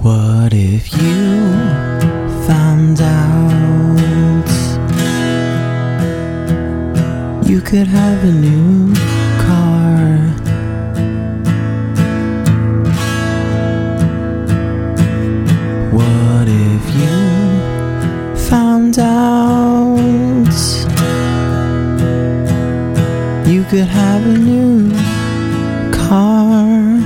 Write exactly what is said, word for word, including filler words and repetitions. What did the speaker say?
What if you found out you could have a new car? What if you found out you could have a new car?